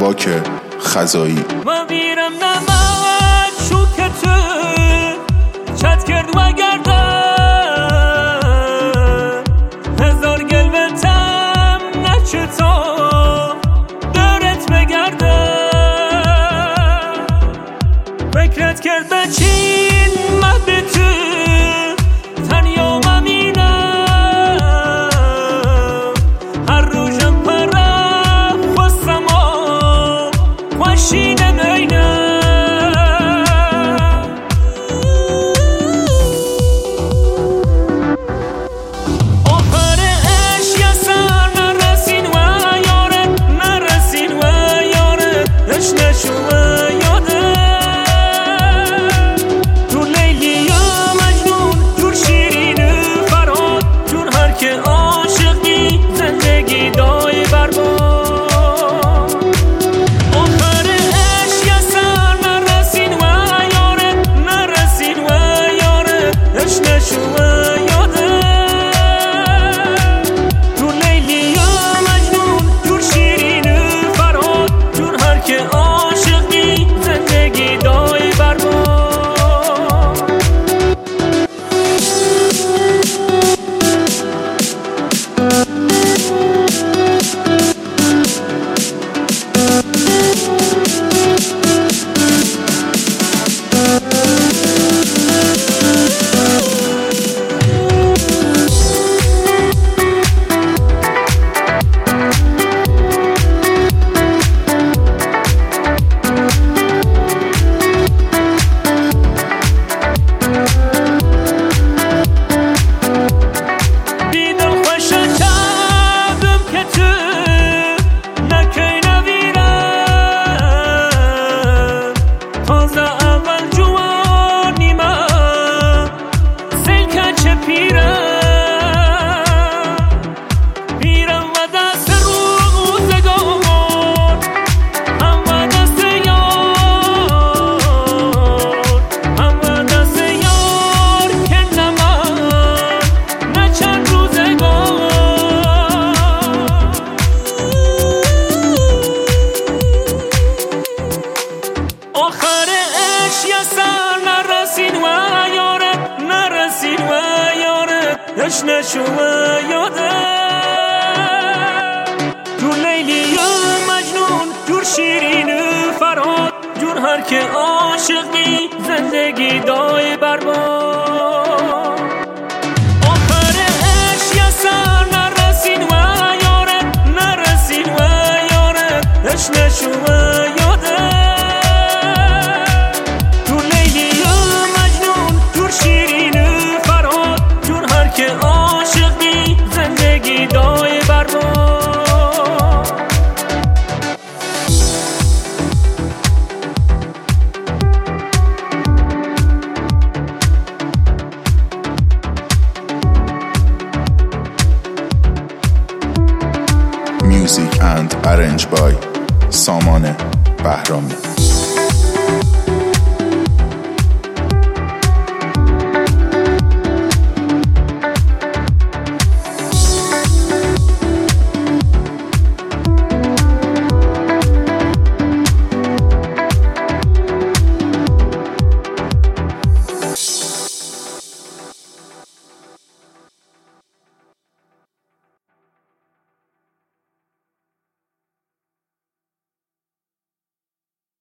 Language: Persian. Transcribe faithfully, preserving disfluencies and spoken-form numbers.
رباک خزایی. ما بیرم نمد شوکتو چت کرد و گردم هزار گلوتم نچه تا دارت بگردم فکرت کرد بچین مبتو تنیا ممینم هر روژم پرم خواستم آم خوشینم اینم آخر اش یه سر نرسین و یاره نرسین و یاره اش نشو و یاده جور لیلی یا مجنون جور شیرین فراد جور هر که عاشقی زندگی دای برباد آخر اش یه سر نرسین و یاره نرسین و یاره اش نشو و یاده جور لیلی یا مجنون جور شیرین فراد جور هر که عاشقی زندگی دای برباد بیدل خوش شبم که تو نکی نویرم تازه اول جوانی من سلکه چه پیرم پیرم و دست روزگار هم و دست یار هم و دست یار که نه من نه چند روزگار آخر اش یه سر نرسین و یاره نرسین و یاره اش نشو و یاده جور لیلی یا مجنون جور شیرین فراد جور هر که عاشقی زندگی دای برباد آخر اش یه سر نرسین و یاره نرسین و یاره اش نشو و یاده جور لیلی یا مجنون جور شیرین فراد جور هر که عاشقی زندگی دای برباد Music and arranged by سامان بهرامی.